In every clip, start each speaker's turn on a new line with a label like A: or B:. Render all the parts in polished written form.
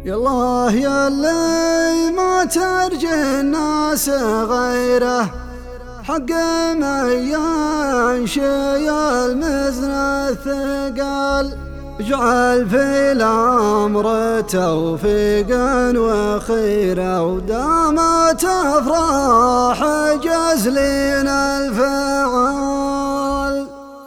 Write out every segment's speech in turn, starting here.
A: يالله ياللي ما ترجي الناس غيره، حق من ينشي المزن الثقال، اجعل في الأمر توفيقا وخيرا، ودامت أفراح جزلين الفعال.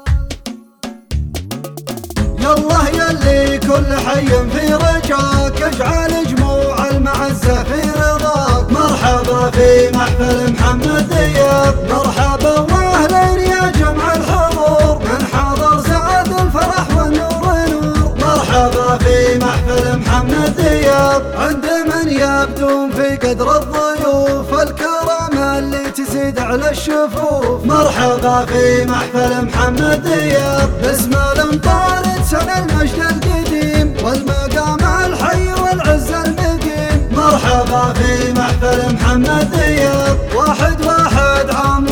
A: يالله ياللي كل حي في رجاك، اجعل جموع المعزة في رضاك، مرحبا في محفل محمد دياب، مرحبا واهلين يا جمع الحضور، من حضر زاد الفرح والنور نور، مرحبا في محفل محمد دياب، عند من يبدون في قدر الضيوف، الكرم اللي تزيد على الشفوف، مرحبا في محفل محمد دياب، باسم الامطار سنة المجد القديم، والمقام الحي والعز المقيم، مرحبا في محفل محمد دياب، واحد عام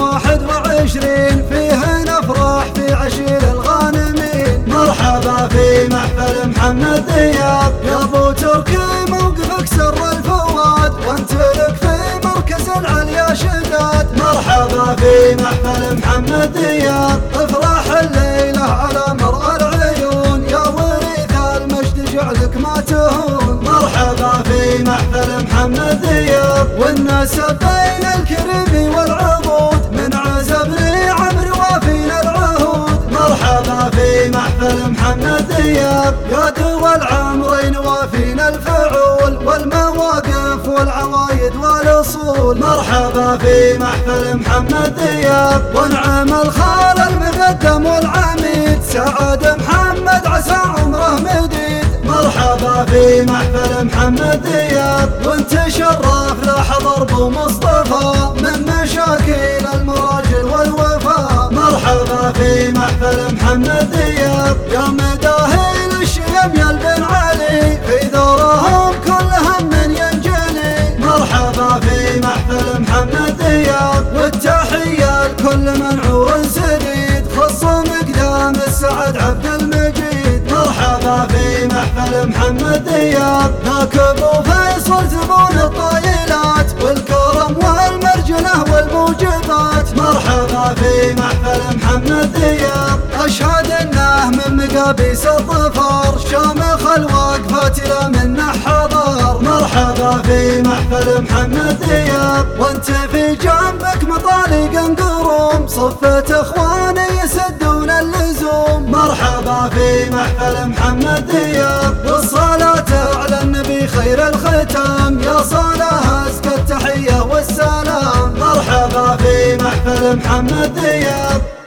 A: 21 فيه نفرح في عشير الغانمين، مرحبا في محفل محمد دياب، يا ابو تركي موقفك سر الفواد، وانت لك في مركز العليا شداد، مرحبا في محفل محمد دياب، افرح الليلة على مرأى العيون، يا وريث المجد جعلك ما تهون، مرحبا في محفل محمد دياب، والناس بين الكريم والعبود، من عزبني عمرو وفينا العهود، مرحبا في محفل محمد دياب، يا دول العمرين وفينا الفعول، والمواقف والعوايد والاصول، مرحبا في محفل محمد دياب، ونعم الخال المقدم والعميد، سعد محمد عسى عمره مديد، مرحبا في محفل محمد دياب، وانت شرف لحضر ابو مصطفى، من مشاكل المراجل والوفاء، مرحبا في محفل محمد دياب، يا مداهل الشيم يا البن علي، في ذورهم كل هم ينجلي، مرحبا في محفل محمد دياب، والتحية لكل من عور سديد، خص مقدام السعد عبد المجيد، مرحبا في محفل محمد دياب، ذاك ابو فيصل زبون الطايلات، والكرم والمرجله والموجبات، مرحبا في محفل محمد دياب، اشهد انه من مقابيس الظفر، شامخ الوقفات لا منه حضر، مرحبا في محفل محمد دياب، وانت في جنبك مطالق قروم، صفة اخواني يسدون اللزوم، مرحبا في محفل محمد دياب، والصلاة على النبي خير الختام، يا صلاة ازكى التحية والسلام، مرحبا في محفل محمد دياب.